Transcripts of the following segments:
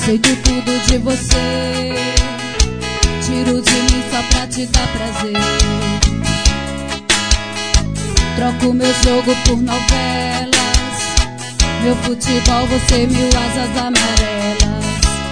Aceito tudo de você, tiro de mim só pra te dar prazer. Troco meu jogo por novelas, meu futebol, você mil asas amarelas.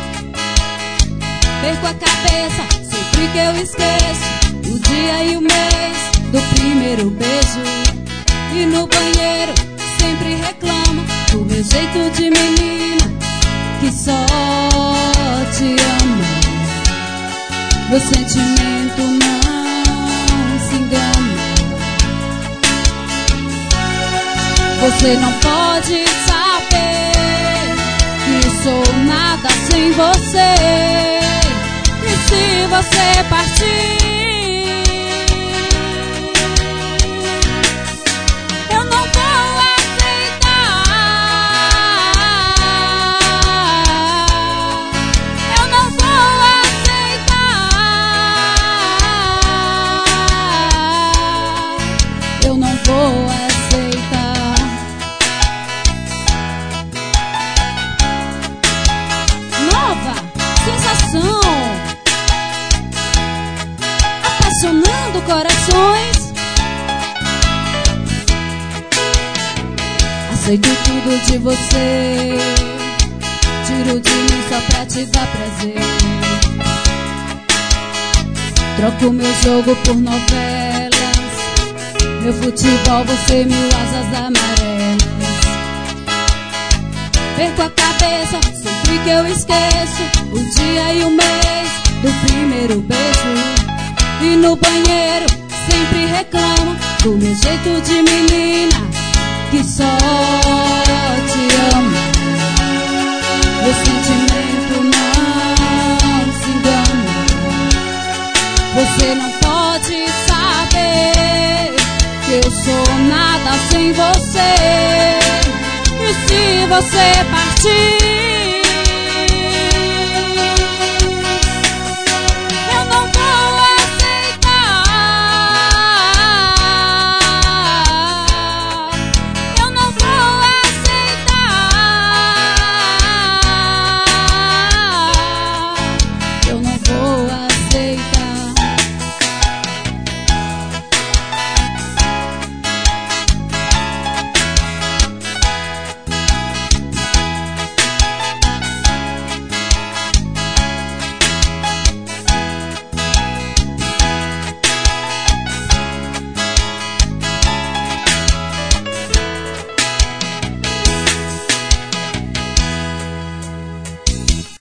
Perco a cabeça sempre que eu esqueço o dia e o mês do primeiro beijo. E no banheiro sempre reclamo do meu jeito de menina que só te ama. Meu sentimento não se engana. Você não pode saber que sou nada sem você. E se você partir, eu não vou aceitar. Eu não vou aceitar. Eu não vou aceitar. Sensação, apaixonando corações. Aceito tudo de você, tiro de mim só pra te dar prazer. Troco meu jogo por novelas, meu futebol, você mil asas amarelas. Perco a cabeça sempre que eu esqueço o dia e o mês do primeiro beijo. E no banheiro sempre reclamo do meu jeito de menina que só te ama. Meu sentimento não se engana. Você não pode saber que eu sou nada sem você. E se você partir,